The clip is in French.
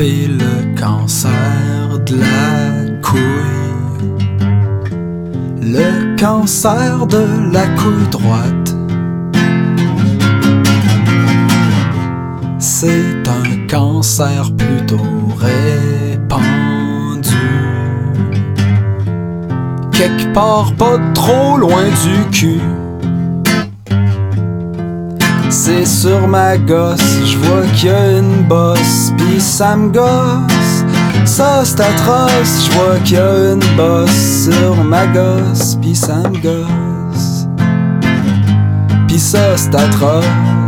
attrapé le cancer de la couille. Le cancer de la couille droite. C'est un cancer plutôt répandu, quelque part pas trop loin du cul. C'est sur ma gosse, je vois qu'il y a une bosse, pis ça me gosse. Ça c'est atroce, je vois qu'il y a une bosse sur ma gosse, pis ça me gosse. Pis ça c'est atroce.